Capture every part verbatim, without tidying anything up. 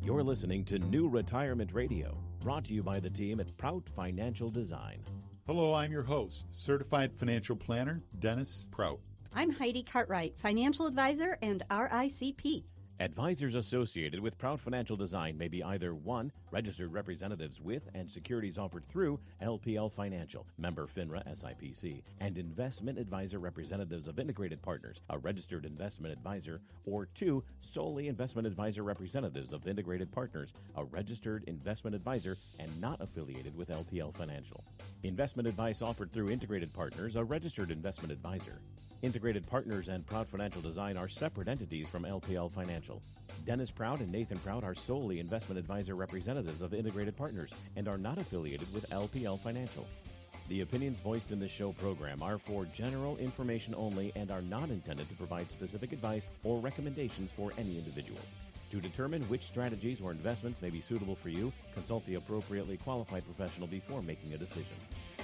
You're listening to New Retirement Radio, brought to you by the team at Prout Financial Design. Hello, I'm your host, Certified Financial Planner, Dennis Prout. I'm Heidi Cartwright, Financial Advisor and R I C P. Advisors associated with Prout Financial Design may be either one, registered representatives with and securities offered through L P L Financial, member FINRA S I P C, and investment advisor representatives of Integrated Partners, a registered investment advisor, or two, solely investment advisor representatives of Integrated Partners, a registered investment advisor and not affiliated with L P L Financial. Investment advice offered through Integrated Partners, a registered investment advisor. Integrated Partners and Prout Financial Design are separate entities from L P L Financial. Dennis Prout and Nathan Prout are solely investment advisor representatives of Integrated Partners and are not affiliated with L P L Financial. The opinions voiced in this show program are for general information only and are not intended to provide specific advice or recommendations for any individual. To determine which strategies or investments may be suitable for you, consult the appropriately qualified professional before making a decision.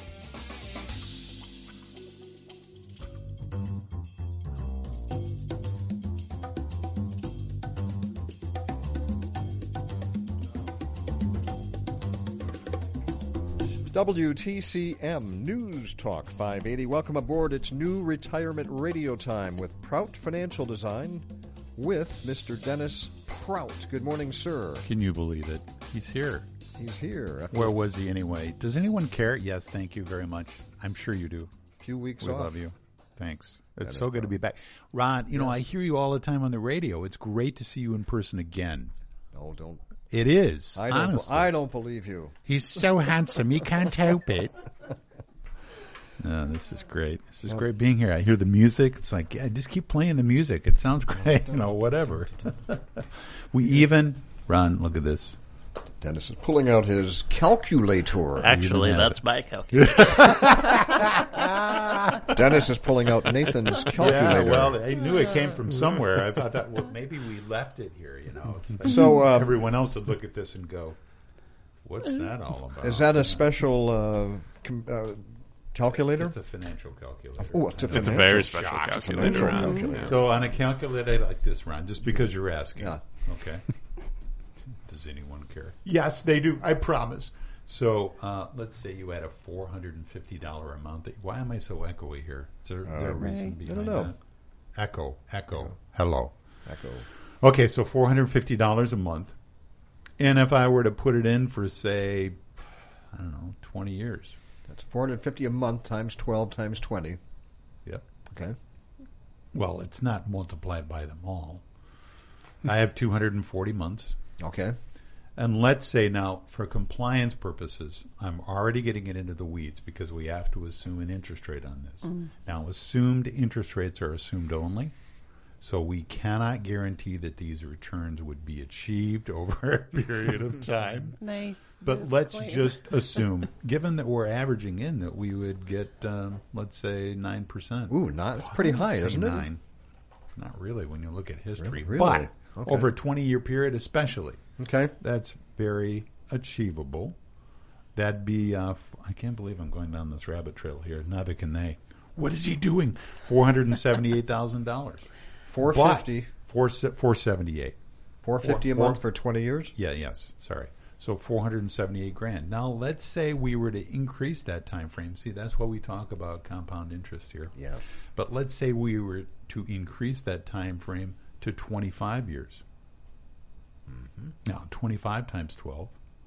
W T C M News Talk five eighty. Welcome aboard. It's New Retirement Radio time with Prout Financial Design with Mister Dennis Prout. Good morning, sir. Can you believe it? He's here. He's here. Where was he anyway? Does anyone care? Yes, thank you very much. I'm sure you do. A few weeks we off. We love you. Thanks. It's That so is good to fun. be back. Ron, you Yes. know, I hear you all the time on the radio. It's great to see you in person again. No, don't. It is. I don't. honestly. I don't believe you. He's so handsome. You can't help it. No, this is great. This is great being here. I hear the music. It's like, yeah, just keep playing the music. It sounds great. You know, whatever. We even, Ron, look at this. Dennis is pulling out his calculator. Actually, have that's it. my calculator. Dennis is pulling out Nathan's Yeah, calculator. well, I knew it came from somewhere. I thought that, well, maybe we left it here, you know. It's like So, uh, everyone else would look at this and go, what's that all about? is that a special uh, com- uh, calculator? It's a financial calculator. Oh, it's a It's a financial very special shock. calculator. Financial Ron. calculator. Yeah. So on a calculator like this, Ron, just because you're asking. Yeah. Okay. Does anyone care? Yes, they do. I promise. So uh, let's say you had a four hundred fifty dollars amount. That, why am I so echoey here? Is there, Uh, there a reason I behind don't know. that? Echo, echo, hello. Echo. Okay, so four hundred fifty dollars a month. And if I were to put it in for, say, I don't know, twenty years. That's four hundred fifty a month times twelve times twenty. Yep. Okay. Well, it's not multiplied by them all. I have two hundred forty months. Okay. And let's say now, for compliance purposes, I'm already getting it into the weeds because we have to assume an interest rate on this. Mm. Now, assumed interest rates are assumed only, so we cannot guarantee that these returns would be achieved over a period of time. Nice. But Nice let's point. just assume, given that we're averaging in, that we would get, um, let's say, nine percent. Ooh, not, it's pretty high, Say isn't it? nine. Not really when you look at history. Really? But Okay. over a twenty-year period especially, Okay. that's very achievable. That'd be, uh, f- I can't believe I'm going down this rabbit trail here. Neither can they. What is he doing? four hundred seventy-eight thousand dollars. four fifty. four seventy-eight. four fifty a four- month for twenty years. Yeah, yes, sorry. So four hundred seventy-eight grand. Now, let's say we were to increase that time frame. See, that's why we talk about compound interest here. Yes. But let's say we were to increase that time frame to twenty-five years. Mm-hmm. Now, twenty-five times twelve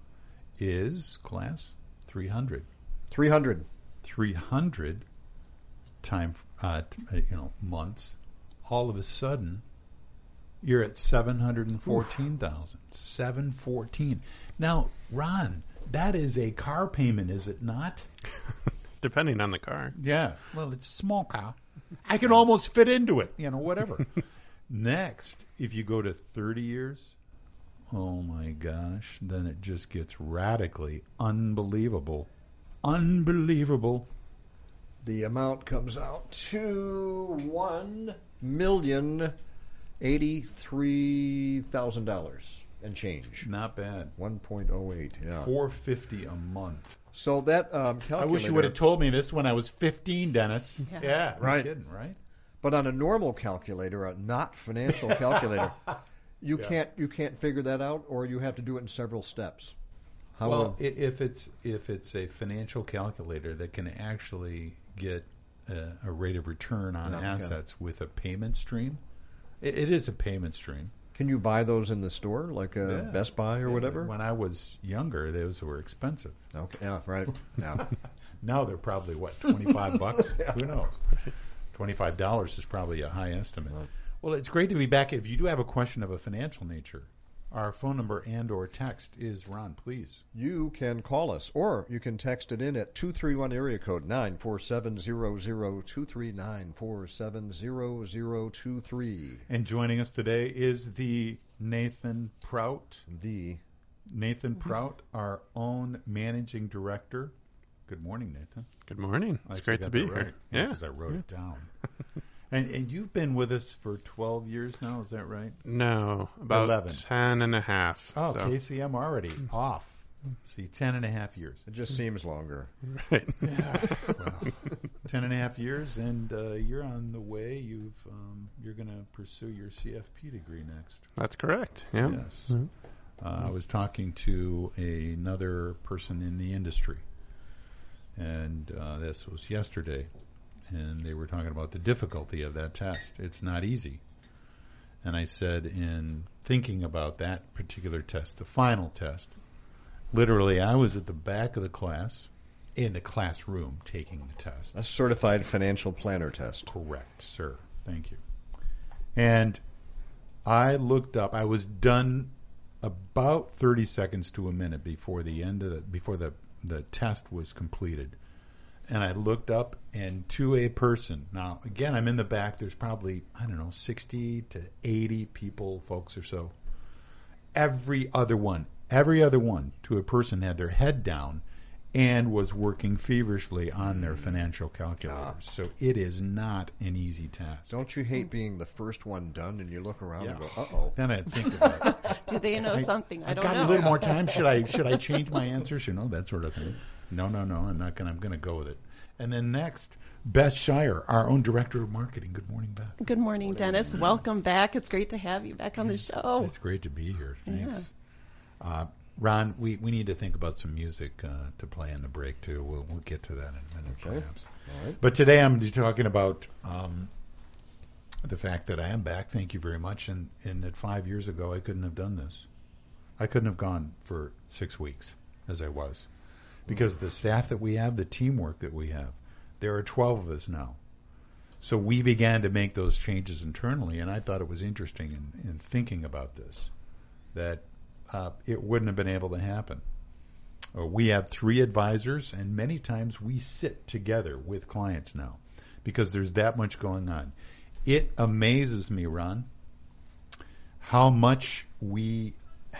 is, class, three hundred. three hundred. three hundred time, uh, t- uh, you know, months. All of a sudden, you're at seven hundred fourteen thousand. seven fourteen. Now, Ron, that is a car payment, is it not? Depending on the car. Yeah. Well, it's a small car. I can almost fit into it, you know, whatever. Next, if you go to thirty years, oh my gosh, then it just gets radically unbelievable. Unbelievable. The amount comes out to one million eighty-three thousand dollars and change. Not bad. One point oh eight. Yeah. four fifty a month. So that um, calculator. I wish you would have told me this when I was fifteen, Dennis. Yeah. Yeah, Right. No kidding, right? But on a normal calculator, a not financial calculator, you Yeah. can't you can't figure that out, or you have to do it in several steps. How Well, will- i- if it's if it's a financial calculator that can actually get a, a rate of return on Yeah, okay. assets with a payment stream, it, it is a payment stream. can you buy those in the store, like a Yeah. Best Buy or whatever? When I was younger, those were expensive. Okay, yeah, right. Yeah. Now they're probably what twenty-five bucks. Who knows? Twenty-five dollars is probably a high estimate. Right. Well, it's great to be back. If you do have a question of a financial nature, our phone number and or text is Ron. Please. You can call us, or you can text it in at two three one area code nine four seven zero zero two three nine four seven zero zero two three. And joining us today is the Nathan Prout. The Nathan Prout, our own managing director. Good morning, Nathan. Good morning. I It's actually great to got be that here. right. Yeah. because I wrote it down. and and you've been with us for twelve years now. Is that right? No, about eleven. ten and a half. Oh, so. K C M already off. See, ten and a half years. it just seems longer. Right. Well, ten and a half years, and uh, you're on the way. You've um, you're going to pursue your C F P degree next. That's correct. Yeah. Yes. Mhm. Uh, I was talking to another person in the industry, and uh, this was yesterday, and they were talking about the difficulty of that test. It's not easy. And I said, in thinking about that particular test, the final test, literally I was at the back of the class, in the classroom, taking the test. A certified financial planner test. Correct, sir. Thank you. And I looked up. I was done about thirty seconds to a minute before the end of the before the the test was completed. And I looked up, and to a person. Now, again, I'm in the back. There's probably, I don't know, sixty to eighty people, folks or so. Every other one, every other one to a person had their head down and was working feverishly on their financial calculators. So it is not an easy task. Don't you hate being the first one done and you look around and Yeah. go, uh-oh. Then I think about it. Do they know I- something? I I've don't got know. a little more time. Should I should I change my answers? You know, that sort of thing. No, no, no. I'm not going. I'm going to go with it. And then next, Beth Shire, our own director of marketing. Good morning, Beth. Good morning, Dennis. Welcome back. It's great to have you back on the show. It's great to be here. Thanks. Uh, Ron, we, we need to think about some music uh, to play in the break too. We'll we'll get to that in a minute, Okay. perhaps. All right. But today I'm just talking about um, the fact that I am back. Thank you very much. And and that five years ago I couldn't have done this. I couldn't have gone for six weeks as I was, because the staff that we have, the teamwork that we have, there are twelve of us now. So we began to make those changes internally, and I thought it was interesting in, in thinking about this, that uh, it wouldn't have been able to happen. Uh, we have three advisors, and many times we sit together with clients now because there's that much going on. It amazes me, Ron, how much we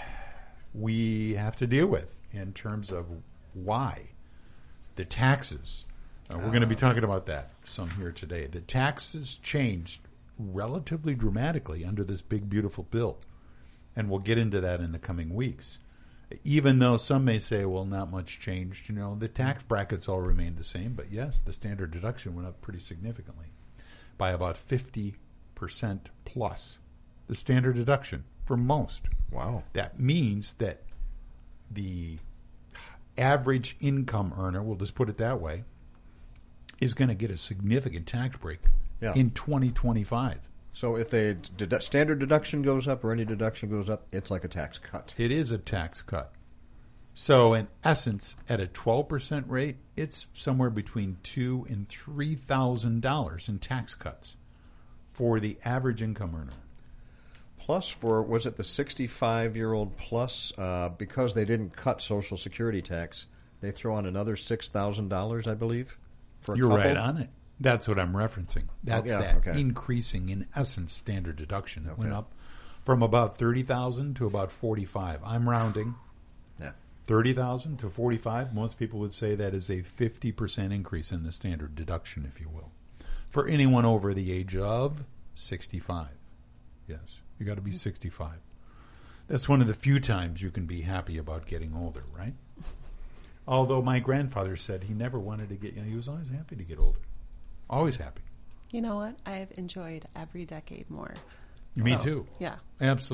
we have to deal with in terms of why. The taxes. Uh, we're going to be talking about that some here today. The taxes changed relatively dramatically under this big, beautiful bill. And we'll get into that in the coming weeks. Even though some may say, well, not much changed. You know, the tax brackets all remained the same. But yes, the standard deduction went up pretty significantly by about fifty percent plus. The standard deduction for most. Wow. That means that the average income earner, we'll just put it that way, is going to get a significant tax break Yeah. in twenty twenty-five. So if the dedu- standard deduction goes up or any deduction goes up, it's like a tax cut. It is a tax cut. So in essence, at a twelve percent rate, it's somewhere between two and three thousand dollars in tax cuts for the average income earner. Plus, for, was it the sixty-five-year-old plus, uh, because they didn't cut Social Security tax, they throw on another six thousand dollars, I believe, for a You're couple? right on it. That's what I'm referencing. That's yeah, that okay. increasing, in essence, standard deduction that went Okay. up from about thirty thousand to about forty-five. I'm rounding. Yeah. thirty thousand to forty-five. Most people would say that is a fifty percent increase in the standard deduction, if you will, for anyone over the age of sixty-five. Yes, you got to be sixty-five. That's one of the few times you can be happy about getting older, right? Although my grandfather said he never wanted to get, you know, he was always happy to get older. Always happy. You know what? I've enjoyed every decade more. Me So, too. Yeah. Absolutely.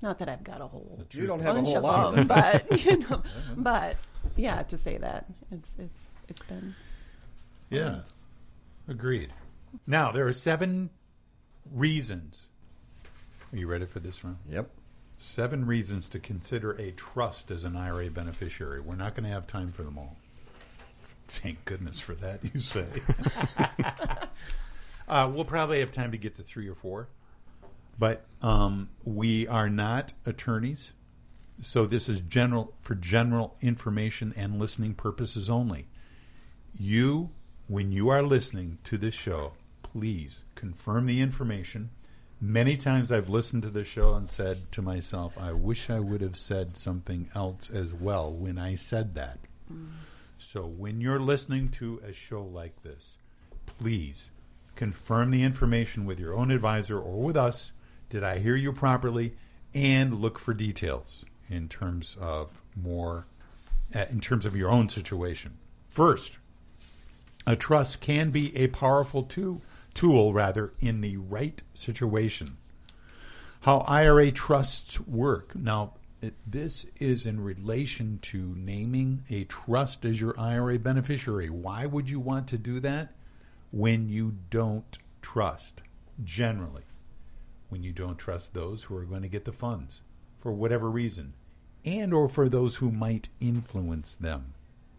Not that I've got a whole You don't have a bunch whole of lot of them, them. but you know, but yeah, to say that it's it's it's been Yeah, agreed. Now, there are seven reasons. Are you ready for this, Ron? Yep. Seven reasons to consider a trust as an I R A beneficiary. We're not going to have time for them all. Thank goodness for that, you say. uh, we'll probably have time to get to three or four. But um, we are not attorneys, so this is general for general information and listening purposes only. You, when you are listening to this show, please confirm the information. Many times I've listened to the show and said to myself, I wish I would have said something else as well when I said that. Mm. So when you're listening to a show like this, please confirm the information with your own advisor or with us. Did I hear you properly? And look for details in terms of more, uh, in terms of your own situation. First, a trust can be a powerful tool, tool rather, in the right situation. How I R A trusts work. Now, it, this is in relation to naming a trust as your I R A beneficiary. Why would you want to do that? When you don't trust, generally. When you don't trust those who are going to get the funds for whatever reason, and or for those who might influence them.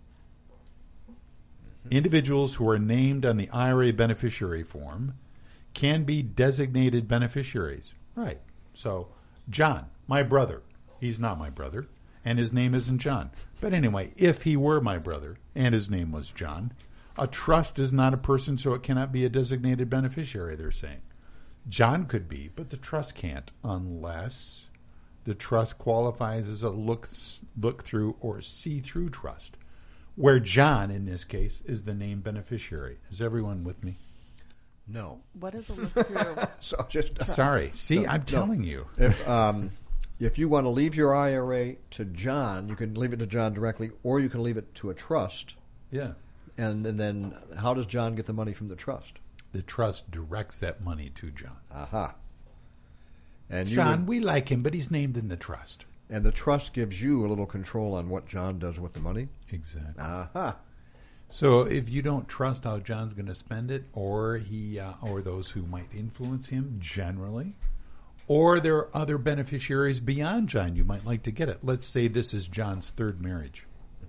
Mm-hmm. Individuals who are named on the I R A beneficiary form can be designated beneficiaries. Right. So, John, my brother, he's not my brother, and his name isn't John. But anyway, if he were my brother, and his name was John, a trust is not a person, so it cannot be a designated beneficiary, they're saying. John could be, but the trust can't unless the trust qualifies as a look look through or see through trust, where John in this case is the named beneficiary. Is everyone with me? No. What is a look through? so just uh, sorry. See, no, I'm no. telling you. If um, if you want to leave your I R A to John, you can leave it to John directly, or you can leave it to a trust. Yeah. And, and then how does John get the money from the trust? The trust directs that money to John. Aha. And you John, would, we like him, but he's named in the trust. And the trust gives you a little control on what John does with the money? Exactly. Aha. So if you don't trust how John's going to spend it, or he, uh, or those who might influence him generally, or there are other beneficiaries beyond John, you might like to get it. Let's say this is John's third marriage.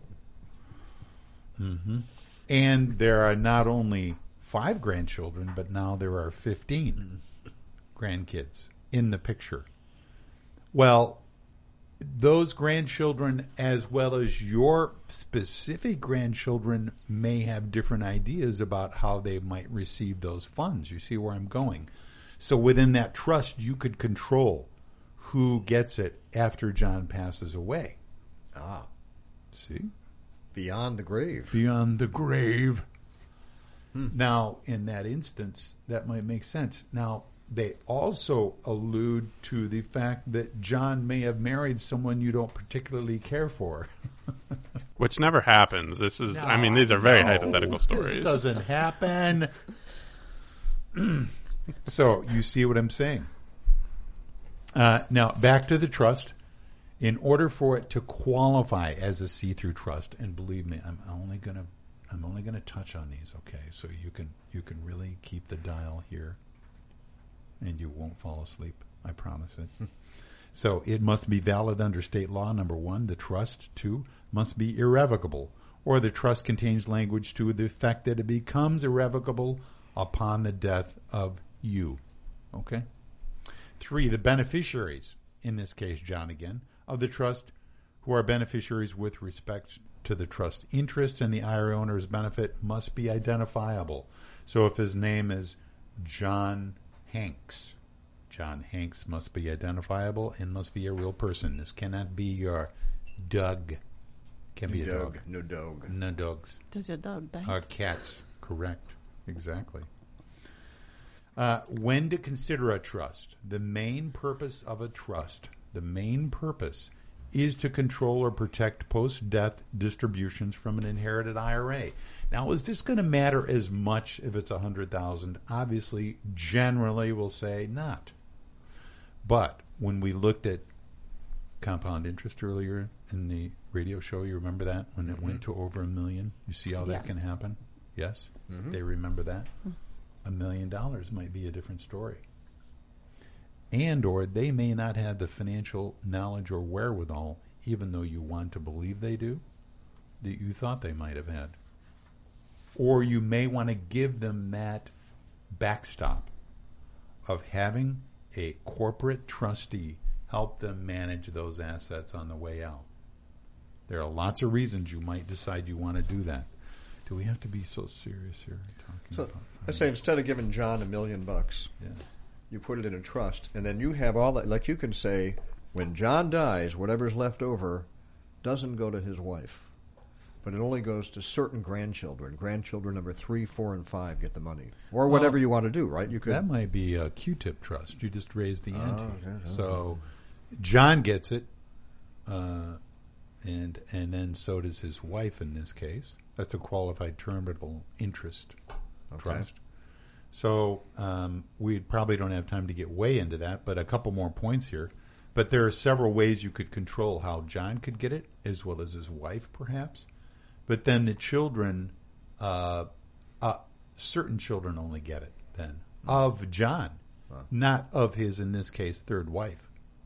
Mm-hmm. And there are not only five grandchildren, but now there are fifteen grandkids in the picture. Well, those grandchildren, as well as your specific grandchildren, may have different ideas about how they might receive those funds. You see where I'm going? So within that trust, you could control who gets it after John passes away. Ah. See? Beyond the grave. Beyond the grave. Hmm. Now, in that instance, that might make sense. Now, they also allude to the fact that John may have married someone you don't particularly care for. Which never happens. This is, no, I mean, these are very no, hypothetical stories. This doesn't happen. So, you see what I'm saying? Uh, now, back to the trust. In order for it to qualify as a see-through trust, and believe me, I'm only going to I'm only going to touch on these, okay? So you can you can really keep the dial here, and you won't fall asleep. I promise it. So it must be valid under state law, number one. The trust, two, must be irrevocable, or the trust contains language to the effect that it becomes irrevocable upon the death of you. Okay? Three, the beneficiaries, in this case, John again, of the trust, who are beneficiaries with respect to the trust interest and the I R A owner's benefit, must be identifiable. So if his name is John Hanks, John Hanks must be identifiable and must be a real person. This cannot be your Doug. Can be a dog. No dog. No dogs. Does your dog bite? Or cats. Correct. Exactly. Uh, when to consider a trust. The main purpose of a trust, the main purpose is to control or protect post-death distributions from an inherited I R A. Now, is this going to matter as much if it's one hundred thousand dollars? Obviously, generally we'll say not. But when we looked at compound interest earlier in the radio show? You remember that when it Mm-hmm. went to over a million? You see how that Yes. can happen? Yes? Mm-hmm. They remember that? A million dollars might be a different story. And or they may not have the financial knowledge or wherewithal, even though you want to believe they do, that you thought they might have had. Or you may want to give them that backstop of having a corporate trustee help them manage those assets on the way out. There are lots of reasons you might decide you want to do that. Do we have to be so serious here? Talking So about let's say instead of giving John a million bucks, Yeah. you put it in a trust, and then you have all that. Like you can say, when John dies, whatever's left over doesn't go to his wife, but it only goes to certain grandchildren. Grandchildren number three, four, and five get the money, or whatever Well, you want to do. Right? You could. That might be a Q-tip trust. You just raise the Oh, ante. okay, okay. So John gets it, uh, and and then so does his wife in this case. That's a qualified terminable interest Okay. trust. So um, we probably don't have time to get way into that, but a couple more points here. But there are several ways you could control how John could get it, as well as his wife, perhaps. But then the children, uh, uh, certain children only get it then, of John, Huh. not of his, in this case, third wife.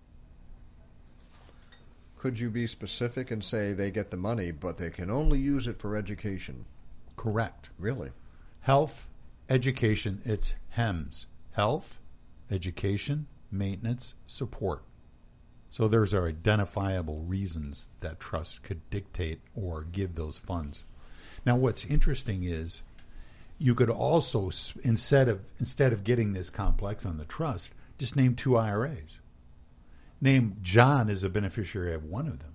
Could you be specific and say they get the money, but they can only use it for education? Correct. Really? Health, education, it's HEMS. Health, education, maintenance, support. So there's our identifiable reasons that trust could dictate or give those funds. Now what's interesting is you could also, s- instead of instead of getting this complex on the trust, just name two I R As. Name John as a beneficiary of one of them,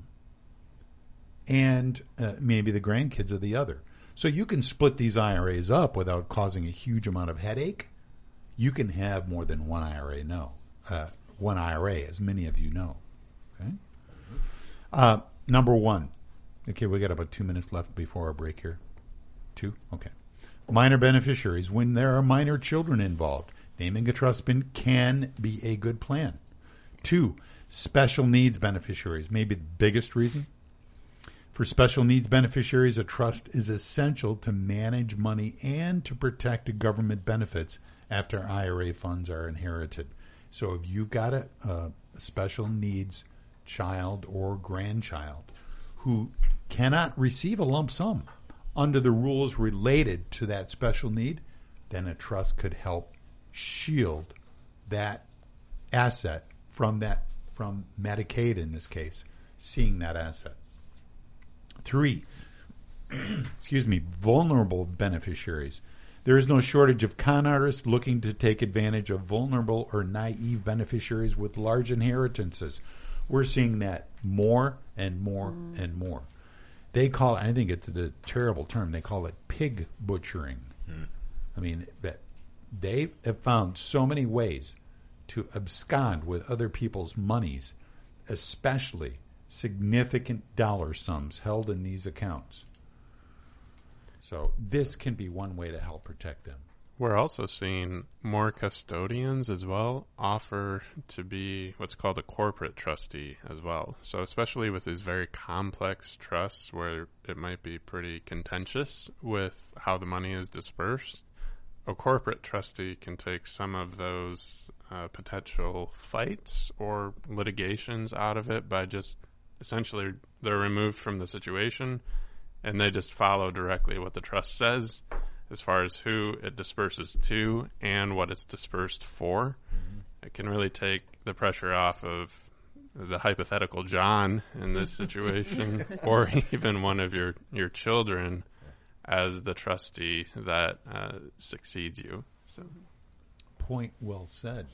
and uh, maybe the grandkids of the other. So you can split these I R As up without causing a huge amount of headache. You can have more than one I R A. No, uh, one I R A, as many of you know. Okay. Uh, number one. Okay, we got about two minutes left before our break here. Two. Okay. Minor beneficiaries. When there are minor children involved, naming a trust bin can be a good plan. Two, special needs beneficiaries. Maybe the biggest reason. For special needs beneficiaries, a trust is essential to manage money and to protect government benefits after I R A funds are inherited. So if you've got a, a special needs child or grandchild who cannot receive a lump sum under the rules related to that special need, then a trust could help shield that asset from that from Medicaid in this case, seeing that asset. Three, excuse me, vulnerable beneficiaries. There is no shortage of con artists looking to take advantage of vulnerable or naive beneficiaries with large inheritances. We're seeing that more and more mm. and more. They call it, I think it's the terrible term, they call it pig butchering. Mm. I mean, that they have found so many ways to abscond with other people's monies, especially significant dollar sums held in these accounts. So this can be one way to help protect them. We're also seeing more custodians as well offer to be what's called a corporate trustee as well. So especially with these very complex trusts where it might be pretty contentious with how the money is dispersed, a corporate trustee can take some of those uh, potential fights or litigations out of it by just essentially they're removed from the situation and they just follow directly what the trust says as far as who it disperses to and what it's dispersed for. Mm-hmm. It can really take the pressure off of the hypothetical John in this situation or even one of your, your children as the trustee that uh, succeeds you. So. Point well said.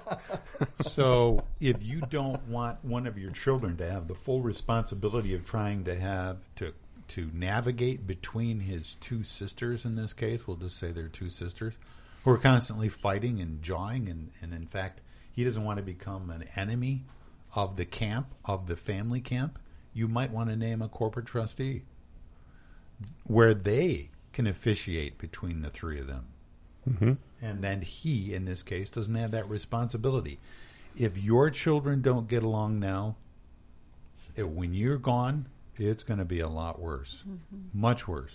So if you don't want one of your children to have the full responsibility of trying to have to to navigate between his two sisters in this case, we'll just say they're two sisters, who are constantly fighting and jawing, and, and in fact, he doesn't want to become an enemy of the camp, of the family camp, you might want to name a corporate trustee where they can officiate between the three of them. Mm-hmm. And then he, in this case, doesn't have that responsibility. If your children don't get along now, it, when you're gone, it's going to be a lot worse, mm-hmm. much worse.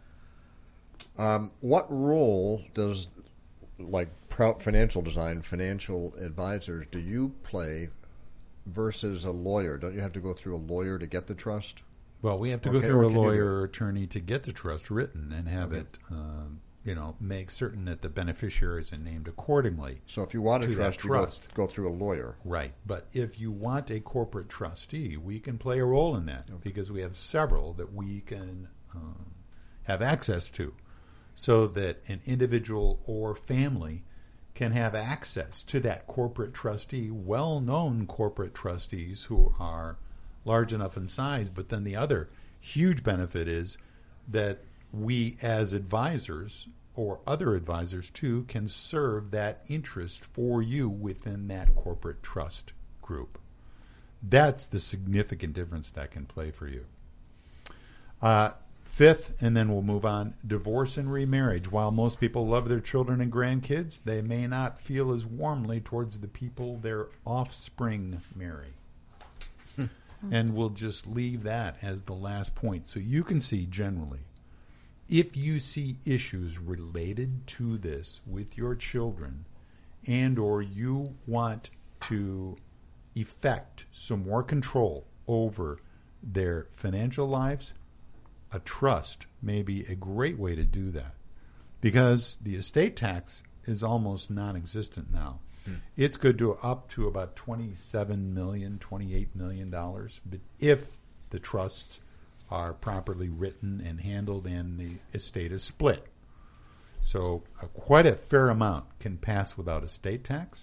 Um, what role does, like Prout Financial Design, financial advisors, do you play versus a lawyer? Don't you have to go through a lawyer to get the trust? Well, we have to Okay, go through a what can you lawyer do? or attorney to get the trust written and have Okay. it, um, you know, make certain that the beneficiaries are named accordingly. So if you want a To that trust, you go, trust. go through a lawyer. Right. But if you want a corporate trustee, we can play a role in that because we have several that we can um, have access to so that an individual or family can have access to that corporate trustee, well-known corporate trustees who are large enough in size. But then the other huge benefit is that we as advisors or other advisors too can serve that interest for you within that corporate trust group. That's the significant difference that can play for you. Uh, fifth, and then we'll move on, divorce and remarriage. While most people love their children and grandkids, they may not feel as warmly towards the people their offspring marry. And we'll just leave that as the last point. So you can see generally, if you see issues related to this with your children and or you want to effect some more control over their financial lives, a trust may be a great way to do that because the estate tax is almost non-existent now. Hmm. It's good to up to about twenty-seven million dollars, twenty-eight million dollars, but if the trusts are properly written and handled and the estate is split. So uh, quite a fair amount can pass without estate tax.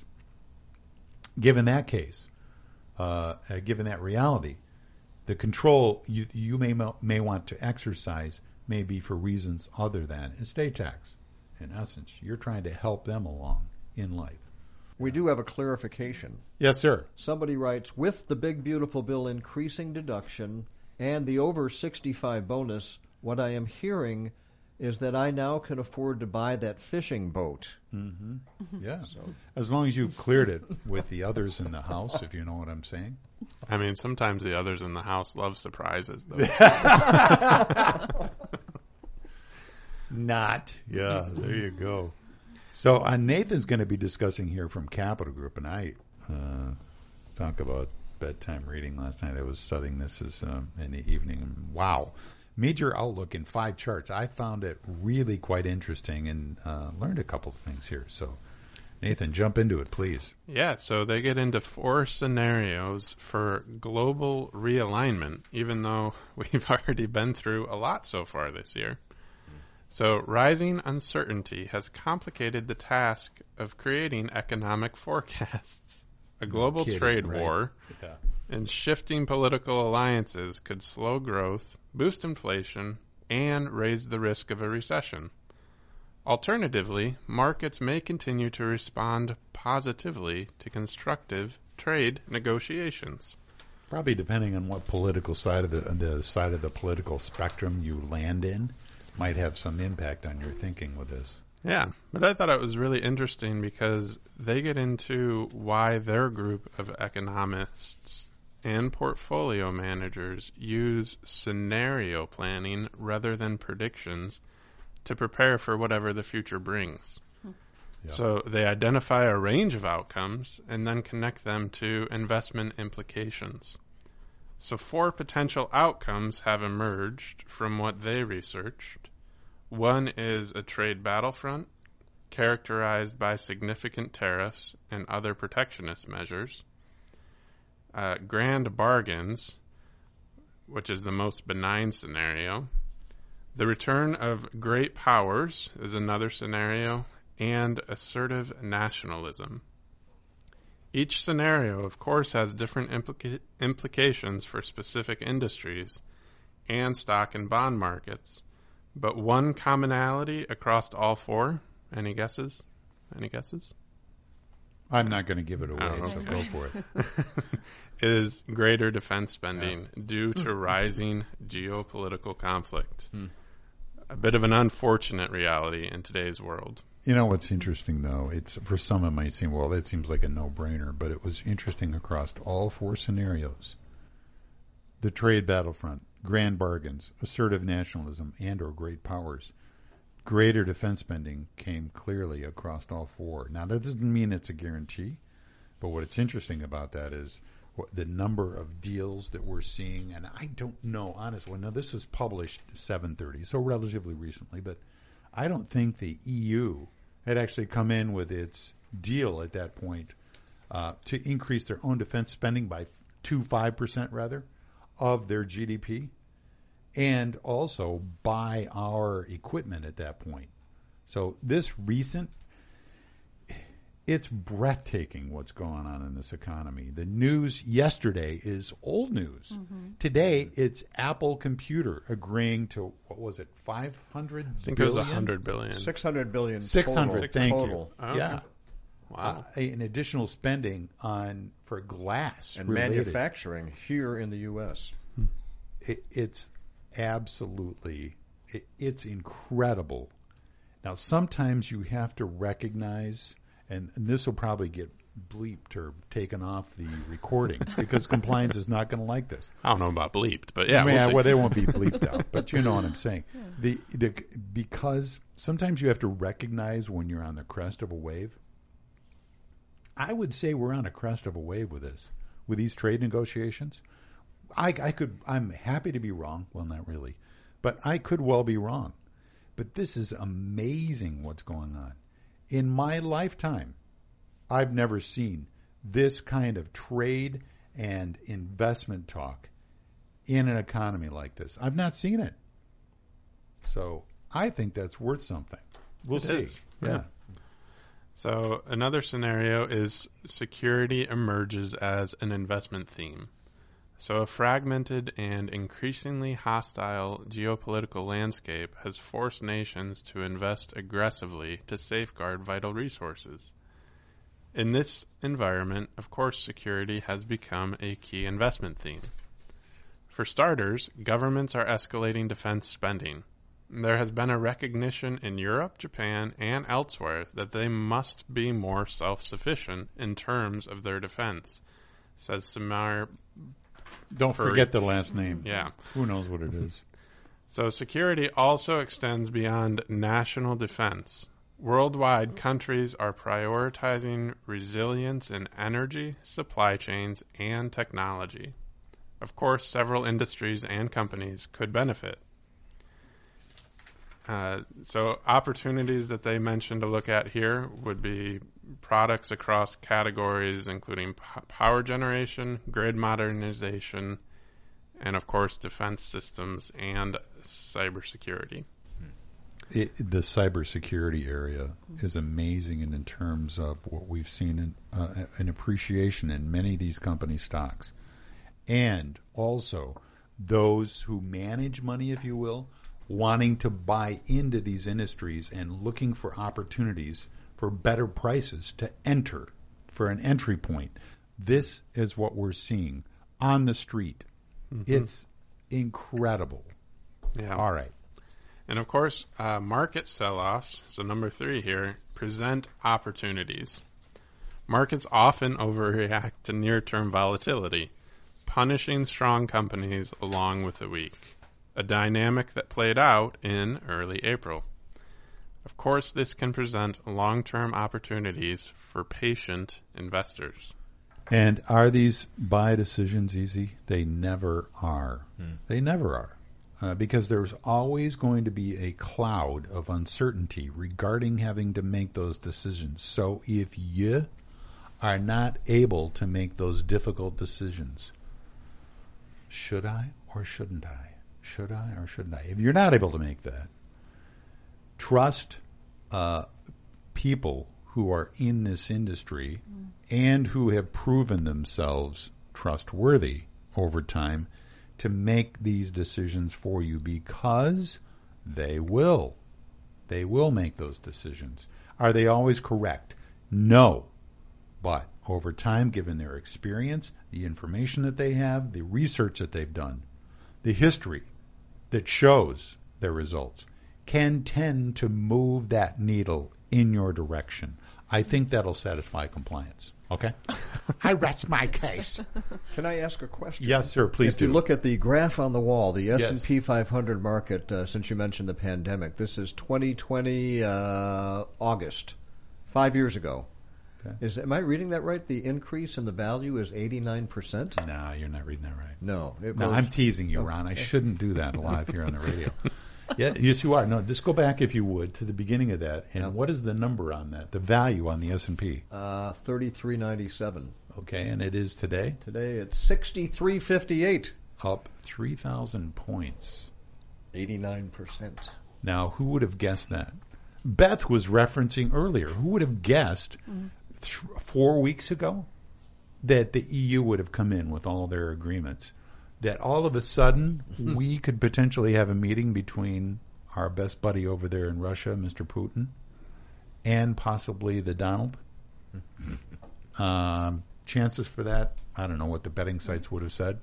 Given that case, uh, uh, given that reality, the control you, you may may want to exercise may be for reasons other than estate tax. In essence, you're trying to help them along in life. We do have a clarification. Yes, sir. Somebody writes, with the big beautiful bill increasing deduction and the over sixty-five bonus, what I am hearing is that I now can afford to buy that fishing boat. Mm-hmm. Yeah. So, as long as you've cleared it with the others in the house, if you know what I'm saying. I mean, sometimes the others in the house love surprises, though. Not. Yeah, there you go. So uh, Nathan's going to be discussing here from Capital Group, and I uh, talk about bedtime reading last night. I was studying this as, um, in the evening. And wow. Major outlook in five charts. I found it really quite interesting and uh, learned a couple of things here. So, Nathan, jump into it, please. Yeah, so they get into four scenarios for global realignment, even though we've already been through a lot so far this year. So rising uncertainty has complicated the task of creating economic forecasts. A global kidding, trade right? war Yeah. and shifting political alliances could slow growth, boost inflation, and raise the risk of a recession. Alternatively, markets may continue to respond positively to constructive trade negotiations. Probably depending on what political side of the the side of the political spectrum you land in, might have some impact on your thinking with this. Yeah, but I thought it was really interesting because they get into why their group of economists and portfolio managers use scenario planning rather than predictions to prepare for whatever the future brings. Yeah. So they identify a range of outcomes and then connect them to investment implications. So four potential outcomes have emerged from what they researched. One is a trade battlefront characterized by significant tariffs and other protectionist measures. Uh, grand bargains, which is the most benign scenario. The return of great powers is another scenario, and assertive nationalism. Each scenario, of course, has different implica- implications for specific industries and stock and bond markets, but one commonality across all four. Any guesses? Any guesses? I'm not going to give it away, Oh, so okay. go for it. Is greater defense spending due to rising geopolitical conflict. Hmm. A bit of an unfortunate reality in today's world. You know what's interesting, though? It's for some it might seem, well, that seems like a no-brainer, but it was interesting across all four scenarios. the trade battlefront, grand bargains, assertive nationalism, and or great powers. Greater defense spending came clearly across all four. Now, that doesn't mean it's a guarantee, but what's interesting about that is what, the number of deals that we're seeing, and I don't know, honestly. Now, this was published seven thirty, so relatively recently, but I don't think the E U had actually come in with its deal at that point uh, to increase their own defense spending by two point five percent rather of their G D P, and also buy our equipment at that point. So this recent, it's breathtaking what's going on in this economy. The news yesterday is old news. Mm-hmm. Today, it's Apple Computer agreeing to, what was it, five hundred I think billion? it was one hundred billion. six hundred billion six hundred, total. thank total. you. Okay. Yeah. Wow. Uh, an additional spending on for glass And related. manufacturing here in the U S. It, it's absolutely, it, it's incredible. Now, sometimes you have to recognize, and, and this will probably get bleeped or taken off the recording because compliance is not going to like this. I don't know about bleeped, but yeah, I mean, we'll see. well, they won't be bleeped out, but you know what I'm saying. The, the because sometimes you have to recognize when you're on the crest of a wave. I would say we're on a crest of a wave with this, with these trade negotiations. I, I could, I'm happy to be wrong. Well, not really, but I could well be wrong. But this is amazing what's going on. In my lifetime, I've never seen this kind of trade and investment talk in an economy like this. I've not seen it. So I think that's worth something. We'll It see. is. Yeah. Yeah. So another scenario is security emerges as an investment theme. So a fragmented and increasingly hostile geopolitical landscape has forced nations to invest aggressively to safeguard vital resources. In this environment, of course, security has become a key investment theme. For starters, governments are escalating defense spending. There has been a recognition in Europe, Japan, and elsewhere that they must be more self-sufficient in terms of their defense, says Samar. Don't Furry. forget the last name. Yeah. Who knows what it is? So security also extends beyond national defense. Worldwide, countries are prioritizing resilience in energy, supply chains, and technology. Of course, several industries and companies could benefit. Uh, so opportunities that they mentioned to look at here would be products across categories including p- power generation, grid modernization, and of course defense systems and cybersecurity. It, the cybersecurity area is amazing in, in terms of what we've seen in uh, an appreciation in many of these company stocks. And also those who manage money, if you will, wanting to buy into these industries and looking for opportunities for better prices to enter, for an entry point. This is what we're seeing on the street. Mm-hmm. It's incredible. Yeah. All right. And of course, uh, market sell-offs, so number three here, present opportunities. Markets often overreact to near-term volatility, punishing strong companies along with the weak, a dynamic that played out in early April. Of course, this can present long-term opportunities for patient investors. And are these buy decisions easy? They never are. Hmm. They never are. Uh, because there's always going to be a cloud of uncertainty regarding having to make those decisions. So if you are not able to make those difficult decisions, should I or shouldn't I? Should I or shouldn't I? If you're not able to make that, trust uh, people who are in this industry mm. and who have proven themselves trustworthy over time to make these decisions for you, because they will. They will make those decisions. Are they always correct? No. But over time, given their experience, the information that they have, the research that they've done, the history that shows their results, can tend to move that needle in your direction. I think that'll satisfy compliance. Okay? I rest my case. Can I ask a question? Yes, sir. Please if do. you look at the graph on the wall, the Yes. S and P five hundred market, uh, since you mentioned the pandemic, this is twenty twenty uh, August, five years ago. Okay. Is am I reading that right? The increase in the value is eighty-nine percent? No, you're not reading that right. No. It No, goes- I'm teasing you, Ron. I shouldn't do that live here on the radio. Yeah, yes, you are. No, just go back, if you would, to the beginning of that. And Yeah. what is the number on that? The value on the S and P. Uh, thirty-three ninety-seven. Okay, and it is today Today it's sixty-three fifty-eight. up three thousand points. eighty-nine percent. Now, who would have guessed that? Beth was referencing earlier. Who would have guessed th- four weeks ago that the E U would have come in with all their agreements? That all of a sudden we could potentially have a meeting between our best buddy over there in Russia, Mister Putin, and possibly the Donald? Um, chances for that, I don't know what the betting sites would have said.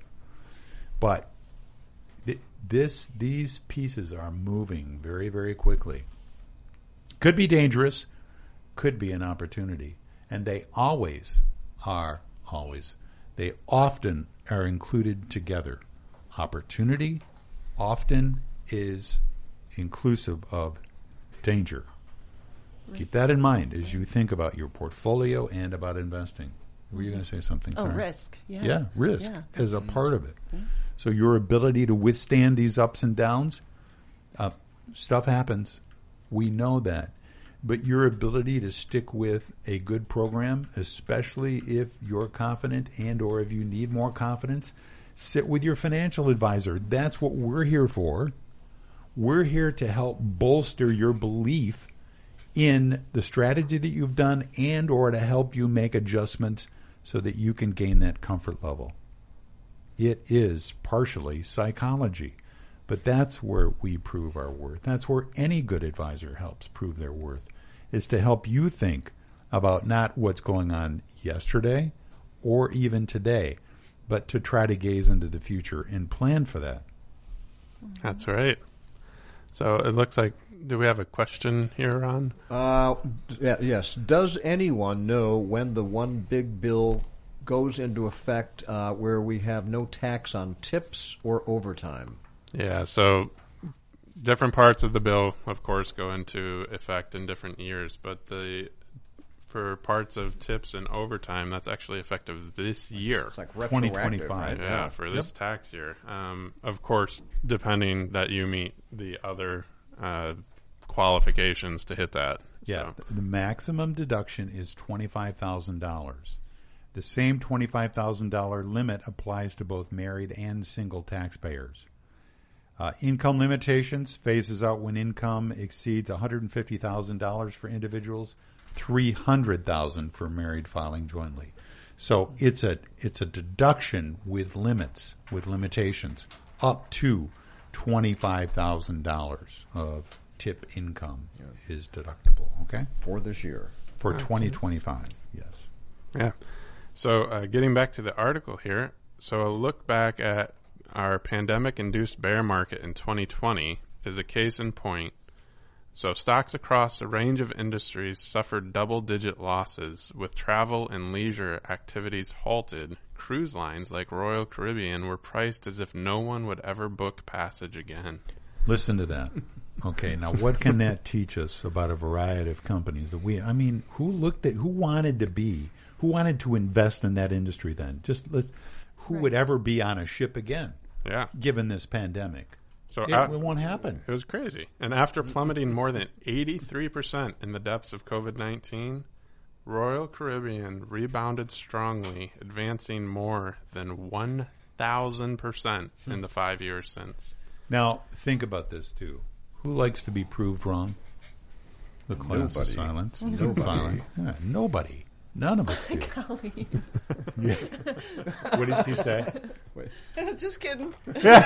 But th- this, these pieces are moving very, very quickly. Could be dangerous, could be an opportunity. And they always are, always. They often are included together. Opportunity often is inclusive of danger. Keep that in mind as you think about your portfolio and about investing. Were you going to say something? Oh, Sarah? risk. Yeah. Yeah, risk Yeah. is a part of it. Yeah. So your ability to withstand these ups and downs, uh, stuff happens. We know that. But your ability to stick with a good program, especially if you're confident and or if you need more confidence, sit with your financial advisor. That's what we're here for. We're here to help bolster your belief in the strategy that you've done and or to help you make adjustments so that you can gain that comfort level. It is partially psychology, but that's where we prove our worth. That's where any good advisor helps prove their worth, is to help you think about not what's going on yesterday or even today, but to try to gaze into the future and plan for that. That's right. So it looks like, do we have a question here, Ron? Uh, yeah, yes. Does anyone know when the one big bill goes into effect uh, where we have no tax on tips or overtime? Yeah, so different parts of the bill, of course, go into effect in different years, but the for parts of tips and overtime, that's actually effective this year. It's like twenty retroactive, twenty-five. right? Yeah, for this tax year. Um, of course, depending that you meet the other uh, qualifications to hit that. Yeah, So, the maximum deduction is twenty-five thousand dollars. The same twenty-five thousand dollars limit applies to both married and single taxpayers. Uh, income limitations phases out when income exceeds one hundred fifty thousand dollars for individuals, three hundred thousand dollars for married filing jointly. So it's a it's a deduction with limits, with limitations, up to twenty-five thousand dollars of tip income is deductible. Okay, For this year. for twenty twenty-five. Yes. yeah. So uh, getting back to the article here, so a look back at our pandemic-induced bear market in twenty twenty is a case in point. So stocks across a range of industries suffered double-digit losses, with travel and leisure activities halted. Cruise lines like Royal Caribbean were priced as if no one would ever book passage again. Listen to that. Okay, now what can that teach us about a variety of companies that we? I mean, who looked at, who wanted to be, who wanted to invest in that industry then? Just let's, who Right. would ever be on a ship again, Yeah. given this pandemic? So It, uh, it won't happen. It was crazy. And after plummeting more than eighty-three percent in the depths of COVID nineteen, Royal Caribbean rebounded strongly, advancing more than one thousand percent in the five years since. Now think about this too. Who likes to be proved wrong? The class Nobody. of silence. Nobody. Silent. Yeah, nobody. None of us do. Golly. Yeah. What did she say? Just kidding.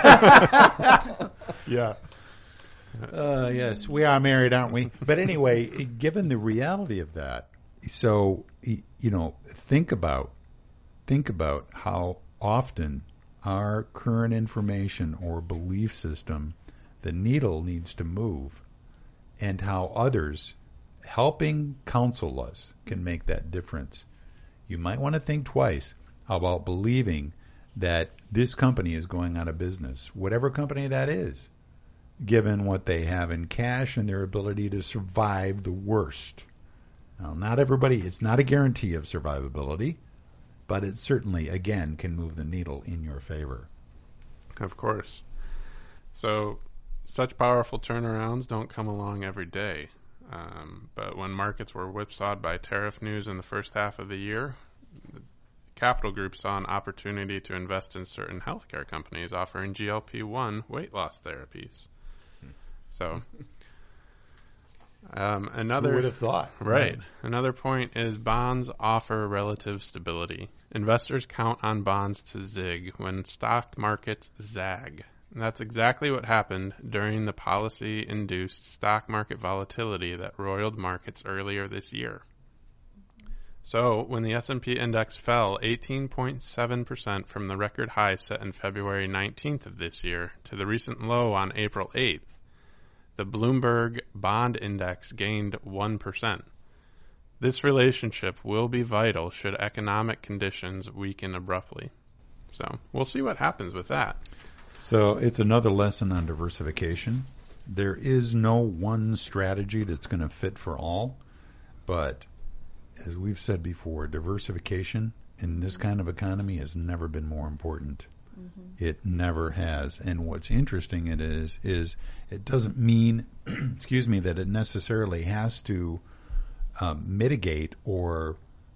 Yeah. Uh, yes, we are married, aren't we? But anyway, given the reality of that, so y- you know, think about think about how often our current information or belief system, the needle needs to move, and how others helping counsel us can make that difference you might want to think twice about believing that this company is going out of business, whatever company that is, given what they have in cash and their ability to survive the worst. Now, not everybody, it's not a guarantee of survivability, but it certainly, again, can move the needle in your favor. Of course. So such powerful turnarounds don't come along every day. Um, but when markets were whipsawed by tariff news in the first half of the year, the Capital Group saw an opportunity to invest in certain healthcare companies offering G L P one weight loss therapies. So um, another Who would have thought? Right. Another point is bonds offer relative stability. Investors count on bonds to zig when stock markets zag. And that's exactly what happened during the policy-induced stock market volatility that roiled markets earlier this year. So, when the S and P index fell eighteen point seven percent from the record high set in February nineteenth of this year to the recent low on April eighth, the Bloomberg Bond Index gained one percent. This relationship will be vital should economic conditions weaken abruptly. So, we'll see what happens with that. So it's another lesson on diversification. There is no one strategy that's going to fit for all, but as we've said before, diversification in this kind of economy has never been more important. Mm-hmm. It never has. And what's interesting it is, is it doesn't mean, excuse me, that it necessarily has to um, mitigate or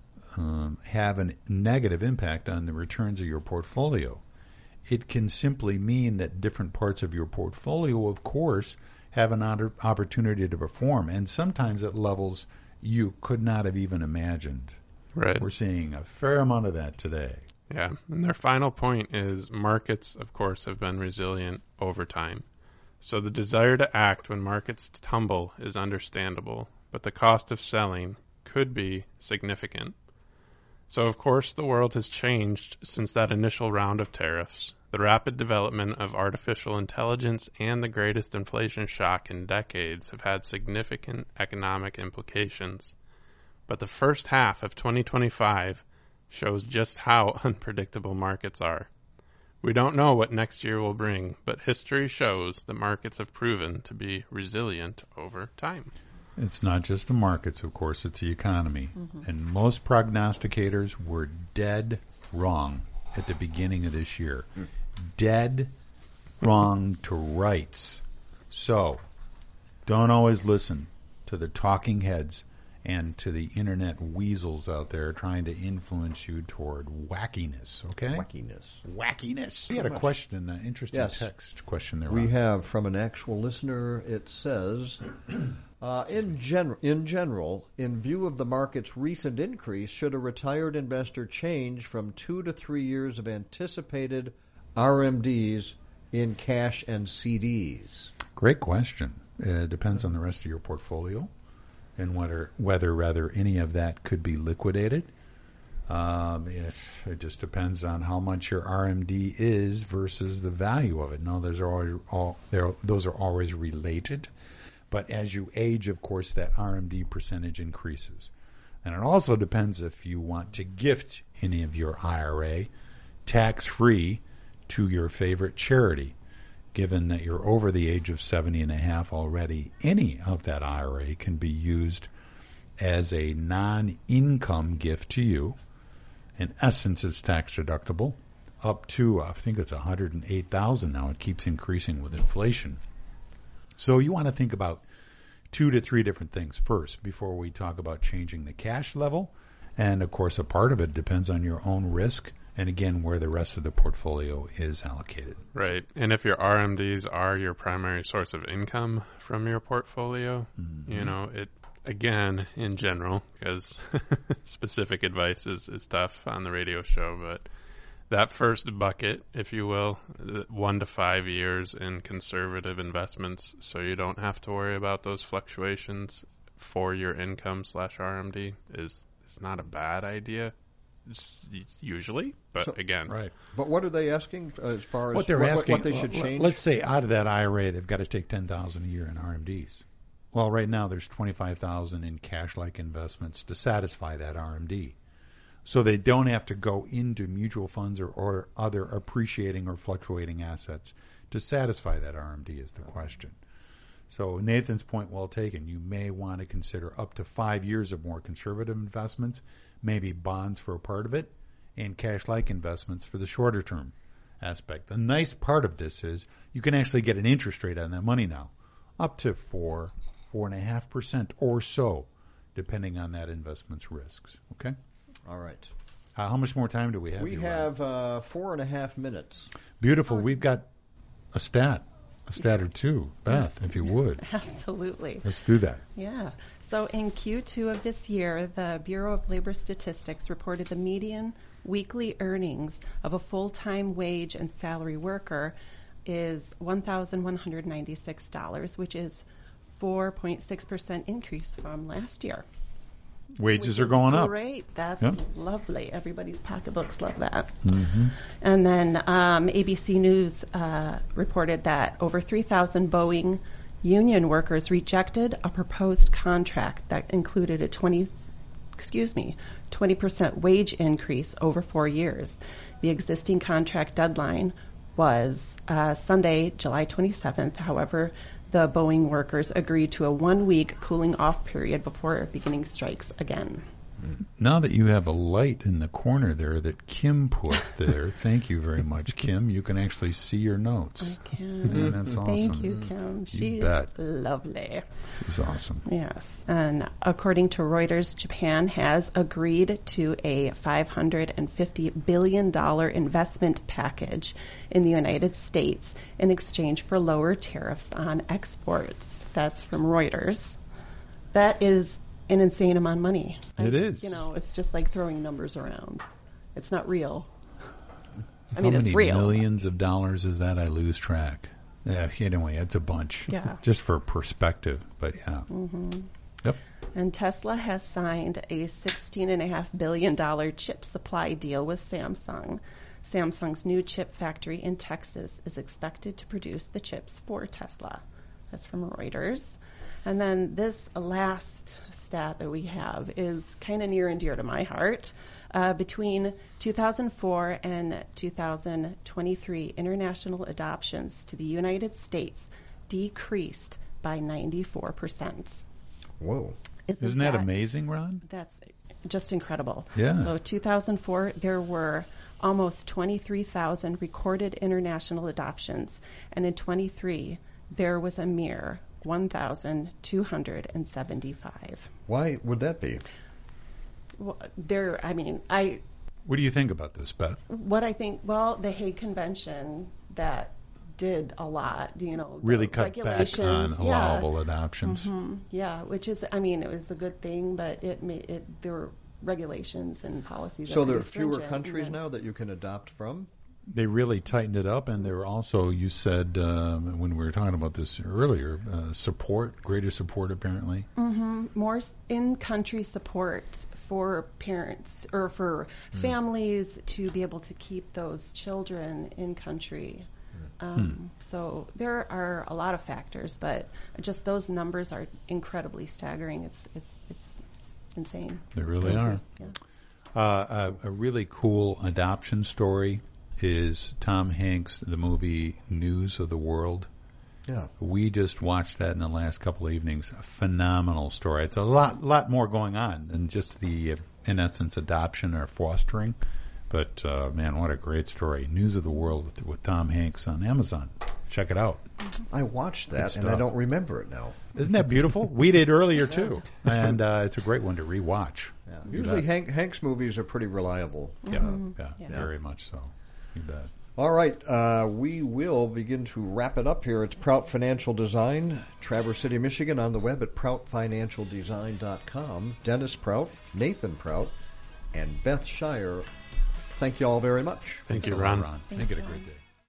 um, have a negative impact on the returns of your portfolio. It can simply mean that different parts of your portfolio, of course, have an opportunity to perform, and sometimes at levels you could not have even imagined. Right. We're seeing a fair amount of that today. Yeah, and their final point is markets, of course, have been resilient over time. So the desire to act when markets tumble is understandable, but the cost of selling could be significant. So, of course, the world has changed since that initial round of tariffs. The rapid development of artificial intelligence and the greatest inflation shock in decades have had significant economic implications. But the first half of twenty twenty-five shows just how unpredictable markets are. We don't know what next year will bring, but history shows that markets have proven to be resilient over time. It's not just the markets, of course, it's the economy. Mm-hmm. And most prognosticators were dead wrong at the beginning of this year. Mm. Dead wrong to rights. So, don't always listen to the talking heads and to the internet weasels out there trying to influence you toward wackiness, okay? Wackiness. Wackiness. We had a question, an interesting yes. text question there. We Ron. have from an actual listener, it says, uh, in, gen- in general, in view of the market's recent increase, should a retired investor change from two to three years of anticipated R M Ds in cash and C Ds? Great question. It depends on the rest of your portfolio and whether, whether rather any of that could be liquidated. Um, if it just depends on how much your R M D is versus the value of it. No, those are always, all, those are always related. But as you age, of course, that R M D percentage increases. And it also depends if you want to gift any of your I R A tax-free to your favorite charity. Given that you're over the age of seventy and a half already, any of that I R A can be used as a non-income gift to you. In essence, it's tax deductible up to, I think it's one hundred eight thousand dollars now. It keeps increasing with inflation. So you want to think about two to three different things first before we talk about changing the cash level. And, of course, a part of it depends on your own risk and, again, where the rest of the portfolio is allocated. Right. And if your R M Ds are your primary source of income from your portfolio, mm-hmm. you know, it, again, in general, because specific advice is, is tough on the radio show, but that first bucket, if you will, one to five years in conservative investments, so you don't have to worry about those fluctuations for your income slash R M D, is, is not a bad idea. Usually, but so, again, right. But what are they asking as far as what they're what, asking? What they should well, change? Let's say out of that I R A, they've got to take ten thousand a year in R M Ds. Well, right now there's twenty-five thousand in cash-like investments to satisfy that R M D. so they don't have to go into mutual funds or, or other appreciating or fluctuating assets to satisfy that R M D is the question. So Nathan's point well taken. You may want to consider up to five years of more conservative investments, maybe bonds for a part of it, and cash-like investments for the shorter term aspect. The nice part of this is you can actually get an interest rate on that money now, up to four, four and a half percent or so, depending on that investment's risks. Okay. All right. Uh, how much more time do we have? We have uh, four and a half minutes. Beautiful. We've got a stat, a stat or two, Beth, if you would. Absolutely. Let's do that. Yeah. So in Q two of this year, the Bureau of Labor Statistics reported the median weekly earnings of a full-time wage and salary worker is one thousand one hundred ninety-six dollars, which is four point six percent increase from last year. Wages Which are is going up. Great. That's Yep. lovely. Everybody's pocketbooks love that. Mm-hmm. And then um, A B C News uh, reported that over three thousand Boeing union workers rejected a proposed contract that included a twenty, excuse me, twenty percent wage increase over four years. The existing contract deadline was uh, Sunday, July twenty-seventh. However, the Boeing workers agreed to a one-week cooling-off period before beginning strikes again. Now that you have a light in the corner there that Kim put there, thank you very much, Kim. You can actually see your notes. I can. And that's awesome. Thank you, Kim. She's bet. lovely. She's awesome. Yes. And according to Reuters, Japan has agreed to a five hundred fifty billion dollars investment package in the United States in exchange for lower tariffs on exports. That's from Reuters. That is an insane amount of money. It I, is. You know, it's just like throwing numbers around. It's not real. I How mean, many it's real. millions of dollars is that? I lose track. Yeah, anyway, it's a bunch. Yeah. Just for perspective, but yeah. Mm-hmm. Yep. And Tesla has signed a sixteen point five billion dollars chip supply deal with Samsung. Samsung's new chip factory in Texas is expected to produce the chips for Tesla. That's from Reuters. And then this last stat that we have is kind of near and dear to my heart. Uh, between two thousand four and two thousand twenty-three, international adoptions to the United States decreased by ninety-four percent. Whoa. Isn't, Isn't that amazing, Ron? That's just incredible. Yeah. So two thousand four, there were almost twenty-three thousand recorded international adoptions, and in twenty-three, there was a mere one thousand two hundred seventy-five. Why would that be? Well, there, I mean, I. What do you think about this, Beth? What I think, well, the Hague Convention that did a lot, you know, the Really cut back regulations, on yeah. allowable adoptions. Mm-hmm. Yeah, which is, I mean, it was a good thing, but it made it. There were regulations and policies. So that there were are fewer stringent, countries and then- now that you can adopt from? They really tightened it up, and they were also, you said um, when we were talking about this earlier, uh, support, greater support apparently. Mm-hmm. More s- in-country support for parents or for families to be able to keep those children in country. Um, So there are a lot of factors, but just those numbers are incredibly staggering. It's it's it's insane. They It's really crazy. are. Yeah. Uh, a, a really cool adoption story is Tom Hanks, the movie News of the World. Yeah. We just watched that in the last couple of evenings. A phenomenal story. It's a lot, lot more going on than just the, uh, in essence, adoption or fostering. But uh, man, what a great story! News of the World with, with Tom Hanks on Amazon. Check it out. I watched that, Good and I stuff. don't remember it now. Isn't that beautiful? We did earlier too, and uh, it's a great one to rewatch. Yeah. You Usually bet. Hank, Hank's movies are pretty reliable. Yeah, Mhm. yeah, Yeah. very much so. You bet. All right, uh, we will begin to wrap it up here. It's Prout Financial Design, Traverse City, Michigan, on the web at prout financial design dot com. Dennis Prout, Nathan Prout, and Beth Shire, thank you all very much. Thank Thanks you, a lot, Ron. Ron. Thanks, Make it a Ron. great day.